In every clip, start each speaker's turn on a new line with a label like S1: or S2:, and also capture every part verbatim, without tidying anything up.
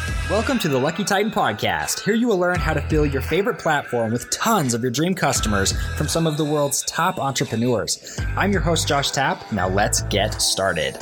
S1: Welcome to the Lucky Titan Podcast. Here you will learn how to fill your favorite platform with tons of your dream customers from some of the world's top entrepreneurs. I'm your host, Josh Tapp. Now let's get started.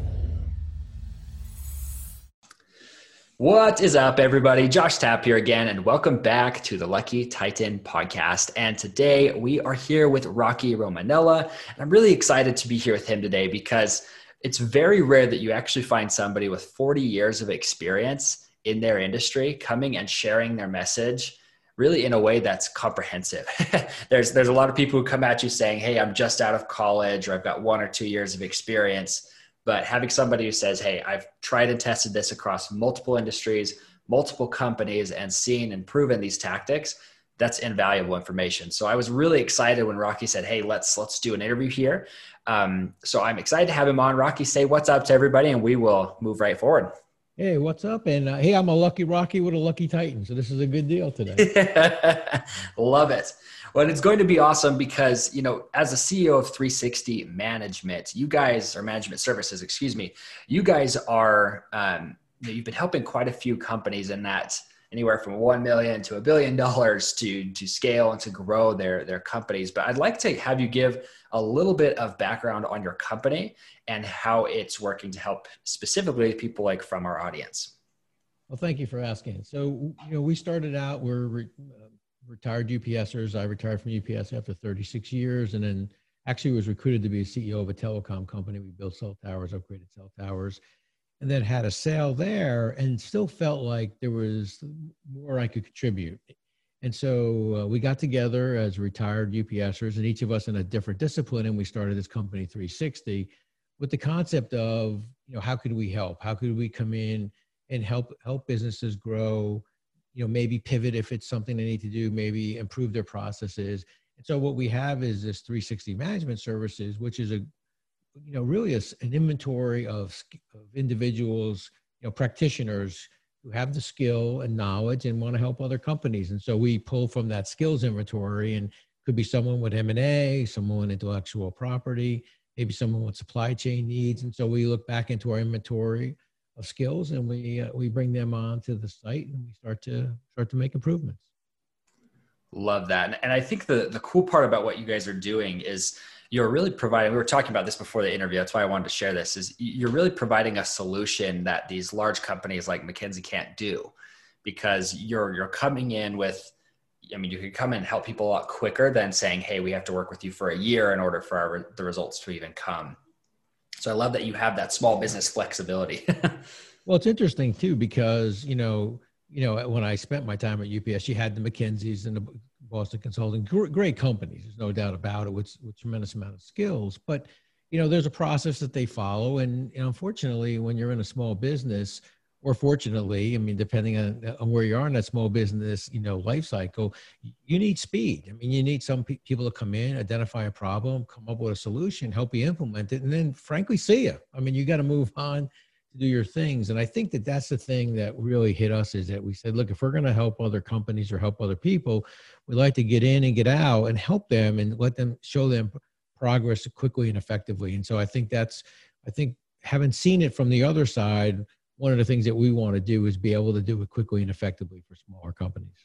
S1: What is up, everybody? Josh Tapp here again, and welcome back to the Lucky Titan Podcast. And today we are here with Rocky Romanella, and I'm really excited to be here with him today because it's very rare that you actually find somebody with forty years of experience in their industry coming and sharing their message really in a way that's comprehensive. there's there's a lot of people who come at you saying, hey, I'm just out of college, or I've got one or two years of experience. But having somebody who says, hey, I've tried and tested this across multiple industries, multiple companies, and seen and proven these tactics, that's invaluable information. So I was really excited when Rocky said, hey, let's let's do an interview here. Um, so I'm excited to have him on. Rocky, say what's up to everybody, and we will move right forward.
S2: Hey, what's up? And uh, hey, I'm a lucky Rocky with a lucky Titan. So this is a good deal today.
S1: Love it. Well, it's going to be awesome because, you know, as a C E O of three sixty Management, you guys, or Management Services, excuse me, you guys are, um, you know, you've been helping quite a few companies in that anywhere from one million to a billion dollars to, to scale and to grow their, their companies. But I'd like to have you give a little bit of background on your company and how it's working to help specifically people like from our audience.
S2: Well, thank you for asking. So, you know, we started out, we're re- uh, retired UPSers. I retired from U P S after thirty-six years, and then actually was recruited to be a C E O of a telecom company. We built cell towers, upgraded cell towers, and then had a sale there and still felt like there was more I could contribute. And so uh, we got together as retired UPSers, and each of us in a different discipline, and we started this company three sixty with the concept of, you know, how could we help? How could we come in and help help businesses grow, you know, maybe pivot if it's something they need to do, maybe improve their processes. And so what we have is this three sixty Management Services, which is a, you know, really a, an inventory of, of individuals, you know, practitioners who have the skill and knowledge and want to help other companies. And so we pull from that skills inventory, and could be someone with M and A, someone with intellectual property, maybe someone with supply chain needs. And so we look back into our inventory of skills, and we uh, we bring them onto the site, and we start to start to make improvements.
S1: Love that. And I think the, the cool part about what you guys are doing is you're really providing, we were talking about this before the interview, that's why I wanted to share this, is you're really providing a solution that these large companies like McKinsey can't do, because you're you're coming in with, I mean, you can come in and help people a lot quicker than saying, hey, we have to work with you for a year in order for our, the results to even come. So I love that you have that small business flexibility.
S2: Well, it's interesting too, because, you know, you know, when I spent my time at U P S, you had the McKinseys and the Boston Consulting, great companies. There's no doubt about it, with, with tremendous amount of skills. But, you know, there's a process that they follow. And, and unfortunately, when you're in a small business, or fortunately, I mean, depending on, on where you are in that small business, you know, life cycle, you need speed. I mean, you need some pe- people to come in, identify a problem, come up with a solution, help you implement it, and then frankly, see you. I mean, you got to move on to do your things. And I think that that's the thing that really hit us, is that we said, look, if we're going to help other companies or help other people, we like to get in and get out and help them and let them show them progress quickly and effectively. And so I think that's, I think having seen it from the other side, one of the things that we want to do is be able to do it quickly and effectively for smaller companies.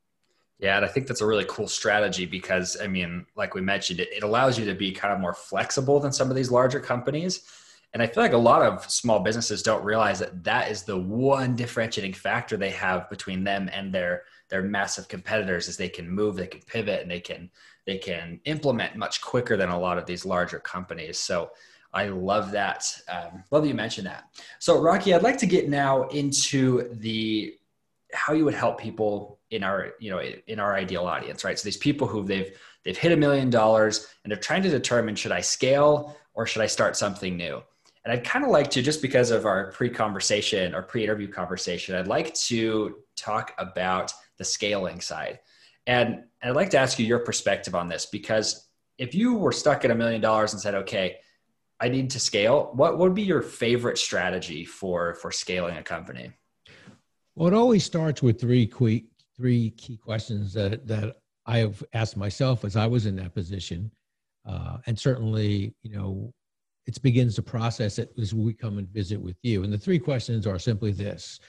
S1: Yeah, and I think that's a really cool strategy because, I mean, like we mentioned, it, it allows you to be kind of more flexible than some of these larger companies. And I feel like a lot of small businesses don't realize that that is the one differentiating factor they have between them and their their massive competitors, is they can move, they can pivot, and they can they can implement much quicker than a lot of these larger companies. So I love that. Um, love that you mentioned that. So Rocky, I'd like to get now into the how you would help people in our, you know, in our ideal audience, right? So these people who they've they've hit a million dollars and they're trying to determine, should I scale or should I start something new? And I'd kind of like to, just because of our pre-conversation or pre-interview conversation, I'd like to talk about the scaling side. And I'd like to ask you your perspective on this, because if you were stuck at a million dollars and said, okay, I need to scale, what would be your favorite strategy for, for scaling a company?
S2: Well, it always starts with three key, three key questions that, that I have asked myself as I was in that position. Uh, and certainly, you know, it begins the process as we come and visit with you. And the three questions are simply this: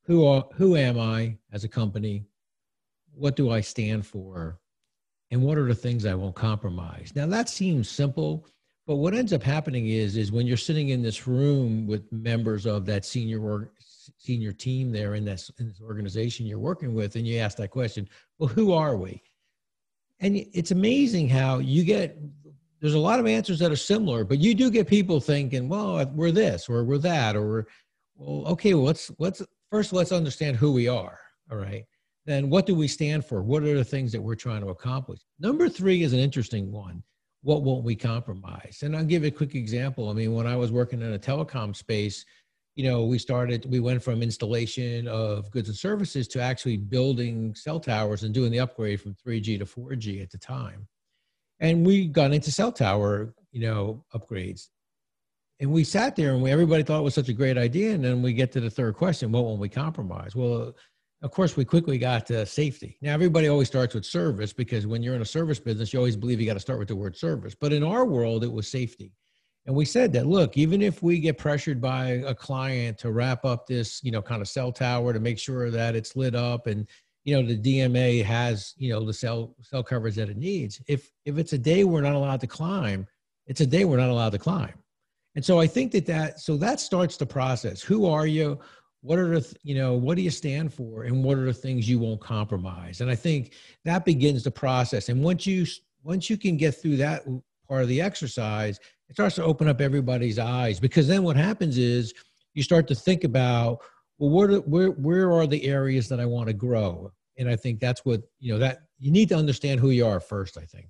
S2: who are, who am I as a company? What do I stand for? And what are the things I won't compromise? Now that seems simple, but what ends up happening is, is when you're sitting in this room with members of that senior org, senior team there in this, in this organization you're working with, and you ask that question, well, who are we? And it's amazing how you get, there's a lot of answers that are similar, but you do get people thinking, well, we're this, or we're that, or, well, okay, well, let's, let's, first, let's understand who we are. All right. Then what do we stand for? What are the things that we're trying to accomplish? Number three is an interesting one. What won't we compromise? And I'll give you a quick example. I mean, when I was working in a telecom space, you know, we started, we went from installation of goods and services to actually building cell towers and doing the upgrade from three G to four G at the time. And we got into cell tower, you know, upgrades. And we sat there and we, everybody thought it was such a great idea. And then we get to the third question, what won't we compromise? Well, of course, we quickly got to safety. Now, everybody always starts with service because when you're in a service business, you always believe you got to start with the word service. But in our world, it was safety. And we said that, look, even if we get pressured by a client to wrap up this, you know, kind of cell tower to make sure that it's lit up and, you know, the D M A has, you know, the cell cell coverage that it needs. If, if it's a day we're not allowed to climb, it's a day we're not allowed to climb. And so I think that that, so that starts the process. Who are you? What are the, you know, what do you stand for? And what are the things you won't compromise? And I think that begins the process. And once you, once you can get through that part of the exercise, it starts to open up everybody's eyes, because then what happens is you start to think about, well, where, where, where are the areas that I want to grow? And I think that's what, you know, that you need to understand who you are first, I think.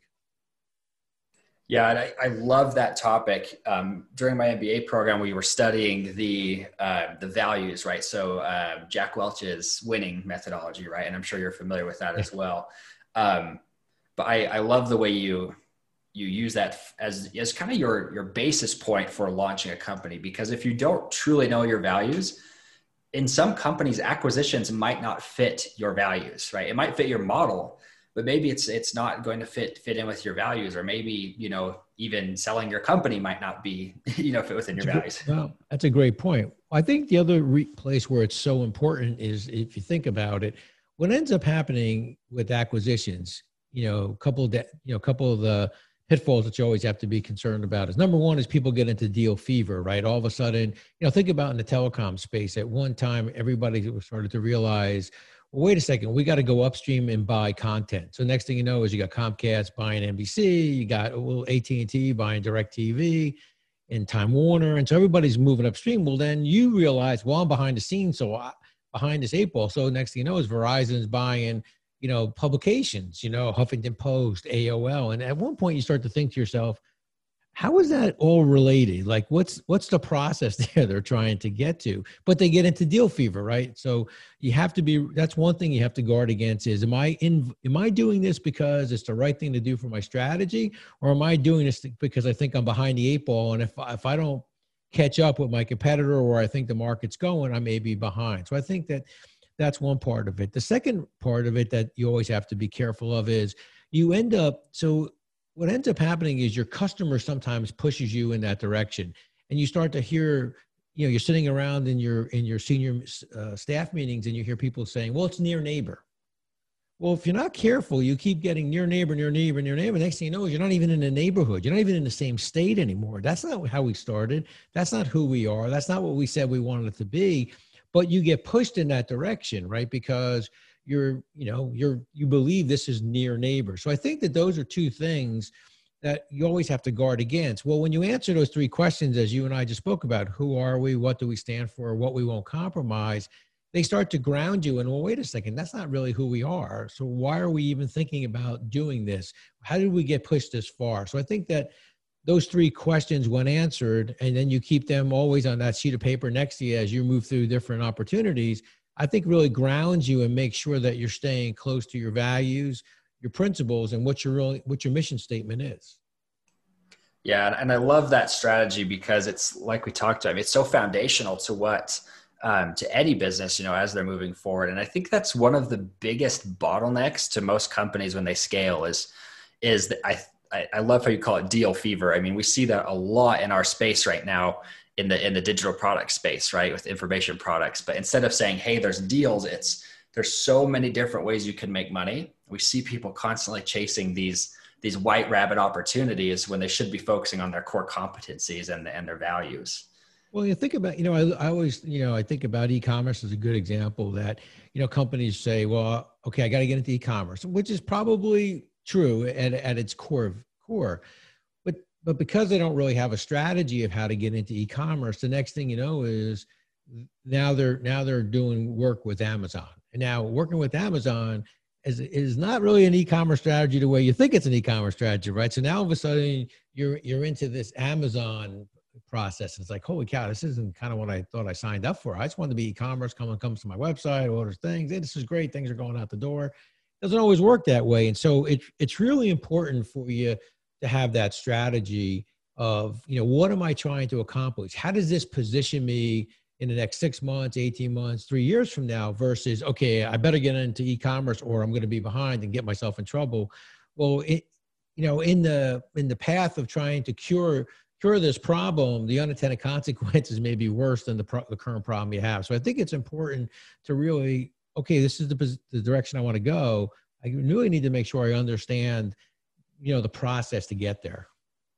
S1: Yeah, and I, I love that topic. Um, during my M B A program, we were studying the uh, the values, right? So uh, Jack Welch's winning methodology, right? And I'm sure you're familiar with that as well. Um, but I, I love the way you you use that as as kind of your your basis point for launching a company. Because if you don't truly know your values, in some companies, acquisitions might not fit your values, right? It might fit your model, but maybe it's it's not going to fit fit in with your values, or maybe, you know, even selling your company might not be, you know, fit within your values.
S2: Well, that's a great point. I think the other re- place where it's so important is, if you think about it, what ends up happening with acquisitions, you know, a couple of, de- you know, a couple of the pitfalls that you always have to be concerned about is, number one is people get into deal fever, right? All of a sudden, you know, think about in the telecom space, at one time, everybody started to realize, well, wait a second, we got to go upstream and buy content. So next thing you know is you got Comcast buying N B C, you got well, A T and T buying DirecTV and Time Warner. And so everybody's moving upstream. Well, then you realize, well, I'm behind the scenes, so I, behind this eight ball. So next thing you know is Verizon's buying, you know, publications, you know, Huffington Post, A O L. And at one point you start to think to yourself, how is that all related? Like, what's what's the process there they're trying to get to? But they get into deal fever, right? So you have to be, that's one thing you have to guard against is, am I in, am I doing this because it's the right thing to do for my strategy? Or am I doing this because I think I'm behind the eight ball? And if, if I don't catch up with my competitor, or I think the market's going, I may be behind. So I think that that's one part of it. The second part of it that you always have to be careful of is you end up, so what ends up happening is your customer sometimes pushes you in that direction, and you start to hear, you know, you're sitting around in your, in your senior uh, staff meetings and you hear people saying, well, it's near neighbor. Well, if you're not careful, you keep getting near neighbor, near neighbor, near neighbor. Next thing you know is you're not even in a neighborhood. You're not even in the same state anymore. That's not how we started. That's not who we are. That's not what we said we wanted it to be. But you get pushed in that direction, right? Because you're, you know, you're, you believe this is near neighbor. So I think that those are two things that you always have to guard against. Well, when you answer those three questions, as you and I just spoke about, who are we, what do we stand for, what we won't compromise, they start to ground you. And, well, wait a second, that's not really who we are. So why are we even thinking about doing this? How did we get pushed this far? So I think that those three questions, when answered, and then you keep them always on that sheet of paper next to you as you move through different opportunities, I think really grounds you and makes sure that you're staying close to your values, your principles, and what your really, what your mission statement is.
S1: Yeah. And I love that strategy because it's like we talked about, I mean, it's so foundational to what, um, to any business, you know, as they're moving forward. And I think that's one of the biggest bottlenecks to most companies when they scale is, is that I, I, I love how you call it deal fever. I mean, we see that a lot in our space right now. in the in the digital product space, right, with information products. But instead of saying, hey, there's deals, it's there's so many different ways you can make money. We see people constantly chasing these these white rabbit opportunities when they should be focusing on their core competencies and, and their values.
S2: Well, you think about, you know, I, I always, you know, I think about e-commerce as a good example that, you know, companies say, well, okay, I got to get into e-commerce, which is probably true at, at its core core. But, but because they don't really have a strategy of how to get into e-commerce, the next thing you know is now they're, now they're doing work with Amazon. And now working with Amazon is, is not really an e-commerce strategy the way you think it's an e-commerce strategy, right? So now all of a sudden you're, you're into this Amazon process. It's like, holy cow, this isn't kind of what I thought I signed up for. I just wanted to be e-commerce, come comes to my website, orders things. Hey, this is great. Things are going out the door. It doesn't always work that way. And so it, it's really important for you to have that strategy of, you know, what am I trying to accomplish? How does this position me in the next six months, eighteen months, three years from now versus, okay, I better get into e-commerce or I'm going to be behind and get myself in trouble. Well, it, you know, in the, in the path of trying to cure cure this problem, the unintended consequences may be worse than the, pro- the current problem you have. So I think it's important to really, okay, this is the, the direction I want to go. I really need to make sure I understand, you know, the process to get there.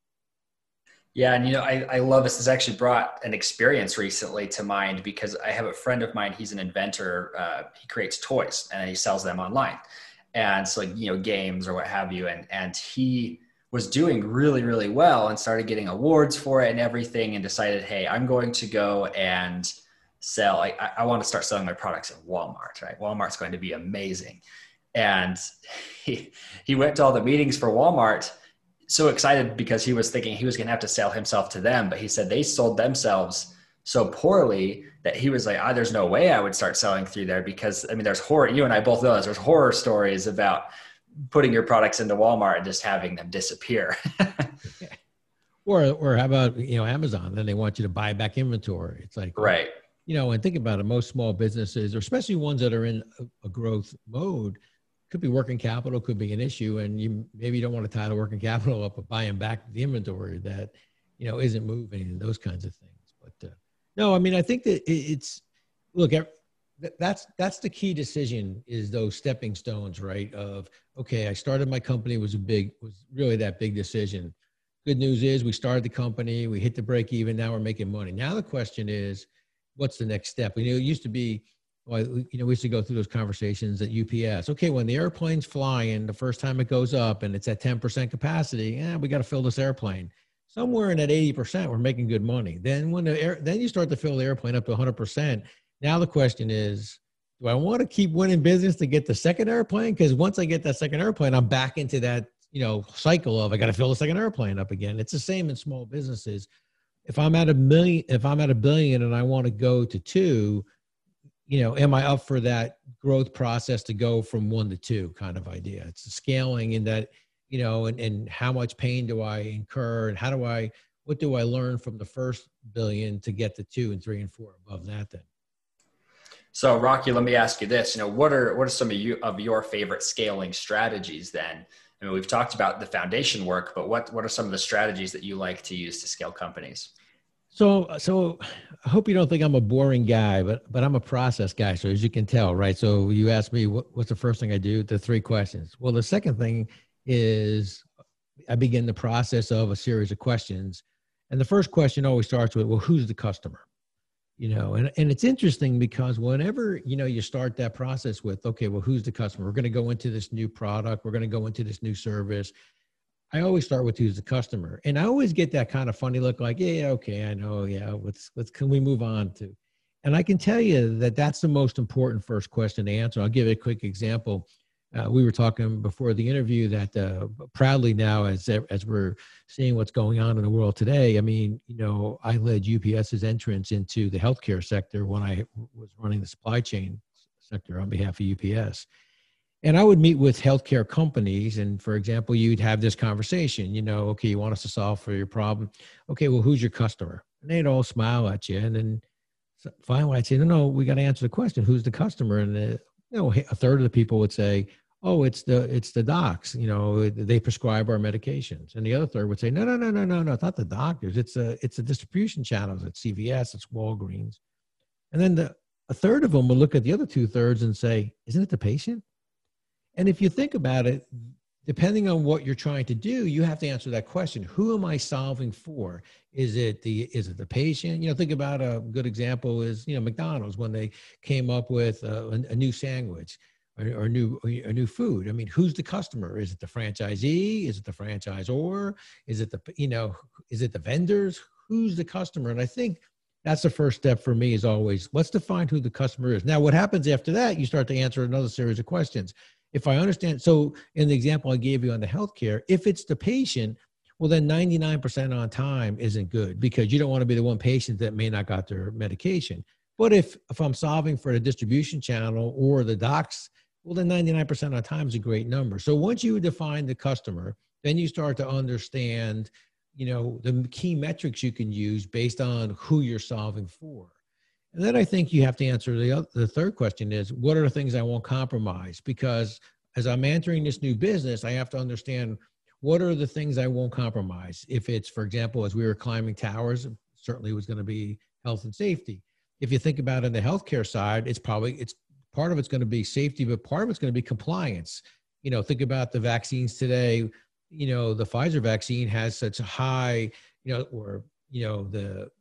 S1: Yeah. And, you know, I, I love this. This actually brought an experience recently to mind because I have a friend of mine. He's an inventor. Uh, he creates toys and he sells them online. And so, like, you know, games or what have you. And, and he was doing really, really well and started getting awards for it and everything and decided, hey, I'm going to go and sell. Like, I, I want to start selling my products at Walmart, right? Walmart's going to be amazing. And he, he went to all the meetings for Walmart, so excited because he was thinking he was going to have to sell himself to them. But he said they sold themselves so poorly that he was like, ah, there's no way I would start selling through there because, I mean, there's horror. You and I both know this. There's horror stories about putting your products into Walmart and just having them disappear.
S2: or, or how about, you know, Amazon, then they want you to buy back inventory. It's like,
S1: right.
S2: You know, and think about it, most small businesses, or especially ones that are in a, a growth mode, could be working capital, could be an issue. And you maybe don't want to tie the working capital up, but buying back the inventory that, you know, isn't moving and those kinds of things. But uh, no, I mean, I think that it's, look, that's, that's the key decision is those stepping stones, right? Of, okay, I started my company, was a big, was really that big decision. Good news is we started the company, we hit the break even, now we're making money. Now the question is, what's the next step? You know, it used to be, well, you know, we used to go through those conversations at U P S. Okay, when the airplane's flying, the first time it goes up and it's at ten percent capacity, yeah, we got to fill this airplane. Somewhere in that eighty percent, we're making good money. Then when the air, then you start to fill the airplane up to one hundred percent. Now the question is, do I want to keep winning business to get the second airplane? Because once I get that second airplane, I'm back into that, you know, cycle of I got to fill the second airplane up again. It's the same in small businesses. If I'm at a million, if I'm at a billion and I want to go to two, you know, am I up for that growth process to go from one to two kind of idea? It's the scaling in that, you know, and, and how much pain do I incur and how do I, what do I learn from the first billion to get to two and three and four above that then?
S1: So Rocky, let me ask you this, you know, what are, what are some of you of your favorite scaling strategies then? I mean, we've talked about the foundation work, but what, what are some of the strategies that you like to use to scale companies?
S2: So, so I hope you don't think I'm a boring guy, but, but I'm a process guy. So as you can tell, right? So you asked me, what, what's the first thing I do? The three questions. Well, the second thing is I begin the process of a series of questions. And the first question always starts with, well, who's the customer? You know, and, and it's interesting because whenever, you know, you start that process with, okay, well, who's the customer? We're going to go into this new product. We're going to go into this new service. I always start with who's the customer. And I always get that kind of funny look like, yeah, okay, I know. Yeah. Let's, let's, can we move on to, and I can tell you that that's the most important first question to answer. I'll give you a quick example. Uh, we were talking before the interview that uh, proudly now, as as we're seeing what's going on in the world today, I mean, you know, I led UPS's entrance into the healthcare sector when I was running the supply chain sector on behalf of U P S. And I would meet with healthcare companies. And for example, you'd have this conversation, you know, okay, you want us to solve for your problem. Okay, well, who's your customer? And they'd all smile at you. And then finally I'd say, no, no, we got to answer the question, who's the customer? And the, you know, a third of the people would say, oh, it's the it's the docs, you know, they prescribe our medications. And the other third would say, no, no, no, no, no, no, it's not the doctors. It's a it's the distribution channels. It's C V S, it's Walgreens. And then the a third of them will look at the other two thirds and say, isn't it the patient? And if you think about it, depending on what you're trying to do, you have to answer that question. Who am I solving for? Is it the is it the patient? You know, think about a good example is, you know, McDonald's when they came up with a, a new sandwich or, or new a new food. I mean, who's the customer? Is it the franchisee? Is it the franchisor? Is it the, you know, is it the vendors? Who's the customer? And I think that's the first step for me is always, let's define who the customer is. Now, what happens after that, you start to answer another series of questions. If I understand, so in the example I gave you on the healthcare, if it's the patient, well, then ninety-nine percent on time isn't good because you don't want to be the one patient that may not got their medication. But if, if I'm solving for the distribution channel or the docs, well, then ninety-nine percent on time is a great number. So once you define the customer, then you start to understand, you know, the key metrics you can use based on who you're solving for. And then I think you have to answer the other, the third question is, what are the things I won't compromise? Because as I'm entering this new business, I have to understand what are the things I won't compromise. If it's, for example, as we were climbing towers, certainly was going to be health and safety. If you think about it in the healthcare side, it's probably, it's part of it's going to be safety, but part of it's going to be compliance. You know, think about the vaccines today. You know, the Pfizer vaccine has such a high, you know, or, you know, the,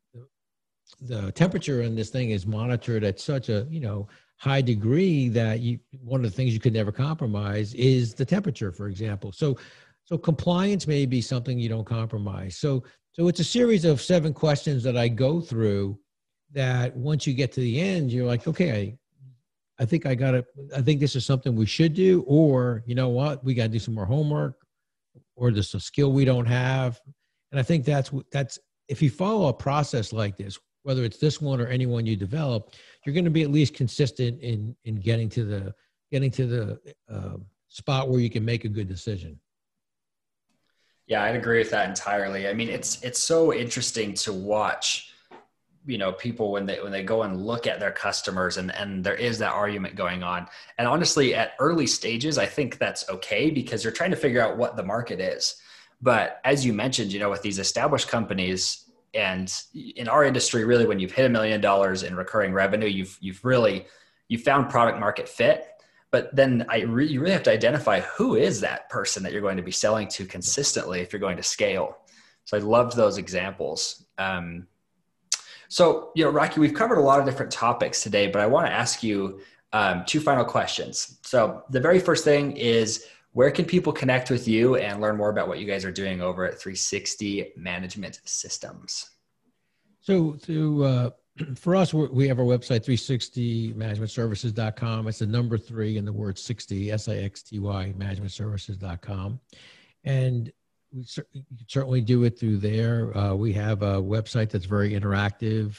S2: the temperature in this thing is monitored at such a, you know, high degree that you, one of the things you could never compromise is the temperature, for example. So, so compliance may be something you don't compromise. So, so it's a series of seven questions that I go through that once you get to the end, you're like, okay, I, I think I got to, I think this is something we should do, or, you know what, we got to do some more homework, or there's a skill we don't have. And I think that's, that's, if you follow a process like this, whether it's this one or any one you develop, you're going to be at least consistent in, in getting to the, getting to the uh, spot where you can make a good decision.
S1: Yeah, I'd agree with that entirely. I mean, it's, it's so interesting to watch, you know, people when they, when they go and look at their customers and, and there is that argument going on. And honestly, at early stages, I think that's okay because you're trying to figure out what the market is. But as you mentioned, you know, with these established companies, and in our industry, really, when you've hit a million dollars in recurring revenue, you've you've really you found product market fit. But then I re- you really have to identify who is that person that you're going to be selling to consistently if you're going to scale. So I loved those examples. Um, so you know, Rocky, we've covered a lot of different topics today, but I want to ask you um, two final questions. So the very first thing is, where can people connect with you and learn more about what you guys are doing over at three sixty Management Systems?
S2: So to, uh, for us, we're, we have our website, three sixty management services dot com. It's the number three in the word sixty, S I X T Y, management services dot com. And we cer- you can certainly do it through there. Uh, we have a website that's very interactive.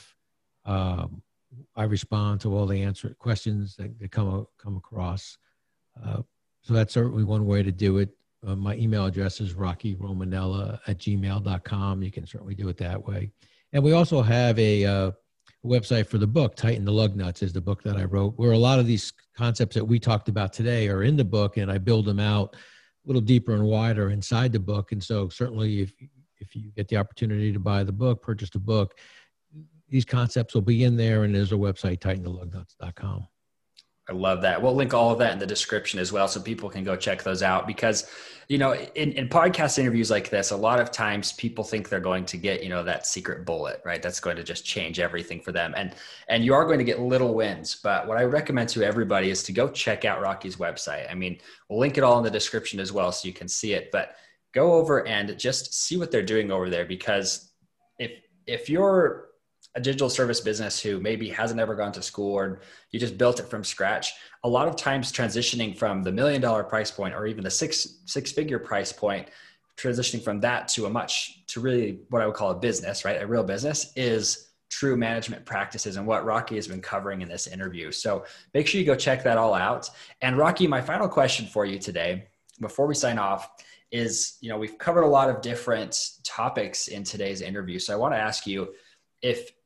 S2: Um, I respond to all the answer questions that, that come, come across. Uh, So that's certainly one way to do it. Uh, my email address is rocky romanella at gmail dot com. You can certainly do it that way. And we also have a uh, website for the book, Tighten the Lug Nuts is the book that I wrote, where a lot of these concepts that we talked about today are in the book, and I build them out a little deeper and wider inside the book. And so certainly if, if you get the opportunity to buy the book, purchase the book, these concepts will be in there, and there's a website, tighten the lug nuts dot com.
S1: I love that. We'll link all of that in the description as well, so people can go check those out because, you know, in, in podcast interviews like this, a lot of times people think they're going to get, you know, that secret bullet, right? That's going to just change everything for them. And, and you are going to get little wins, but what I recommend to everybody is to go check out Rocky's website. I mean, we'll link it all in the description as well, so you can see it, but go over and just see what they're doing over there. Because if, if you're a digital service business who maybe hasn't ever gone to school, or you just built it from scratch, a lot of times transitioning from the million dollar price point or even the six, six figure price point, transitioning from that to a much, to really what I would call a business, right? A real business is true management practices and what Rocky has been covering in this interview. So make sure you go check that all out. And Rocky, my final question for you today, before we sign off, is, you know, we've covered a lot of different topics in today's interview. So I want to ask you, if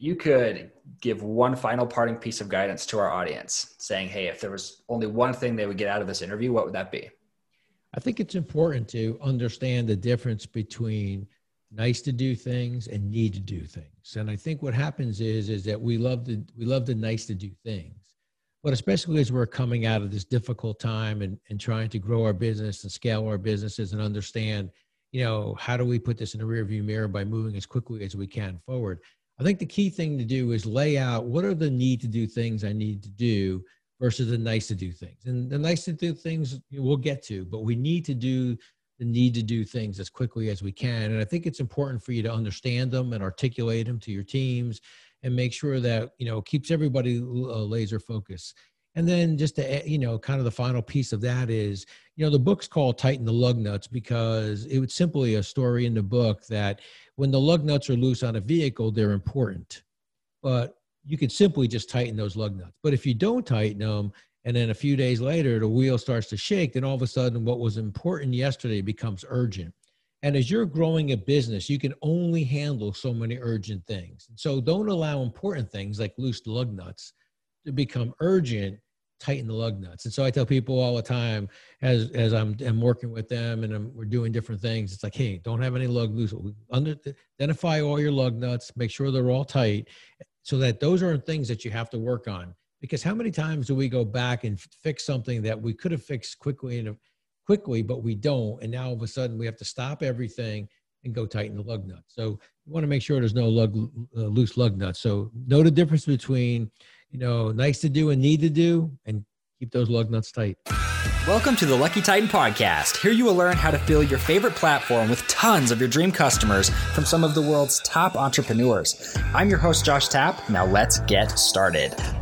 S1: you could give one final parting piece of guidance to our audience saying, hey, if there was only one thing they would get out of this interview, what would that be?
S2: I think it's important to understand the difference between nice to do things and need to do things. And I think what happens is, is that we love the, we love the nice to do things, but especially as we're coming out of this difficult time and, and trying to grow our business and scale our businesses and understand, you know, how do we put this in the rearview mirror by moving as quickly as we can forward? I think the key thing to do is lay out what are the need to do things I need to do versus the nice to do things. And the nice to do things we'll get to, but we need to do the need to do things as quickly as we can. And I think it's important for you to understand them and articulate them to your teams and make sure that, you know, keeps everybody uh, laser focused. And then just to, you know, kind of the final piece of that is, you know, the book's called Tighten the Lug Nuts because it was simply a story in the book that when the lug nuts are loose on a vehicle, they're important. But you could simply just tighten those lug nuts. But if you don't tighten them, and then a few days later, the wheel starts to shake, then all of a sudden what was important yesterday becomes urgent. And as you're growing a business, you can only handle so many urgent things. So don't allow important things like loose lug nuts to become urgent. Tighten the lug nuts. And so I tell people all the time as, as I'm, I'm working with them and I'm, we're doing different things, it's like, hey, don't have any lug loose. Under, identify all your lug nuts, make sure they're all tight so that those aren't things that you have to work on. Because how many times do we go back and fix something that we could have fixed quickly and quickly, but we don't. And now all of a sudden we have to stop everything and go tighten the lug nuts. So you want to make sure there's no lug, uh, loose lug nuts. So know the difference between, you know, nice to do and need to do, and keep those lug nuts tight.
S1: Welcome to the Lucky Titan Podcast. Here you will learn how to fill your favorite platform with tons of your dream customers from some of the world's top entrepreneurs. I'm your host, Josh Tapp. Now let's get started.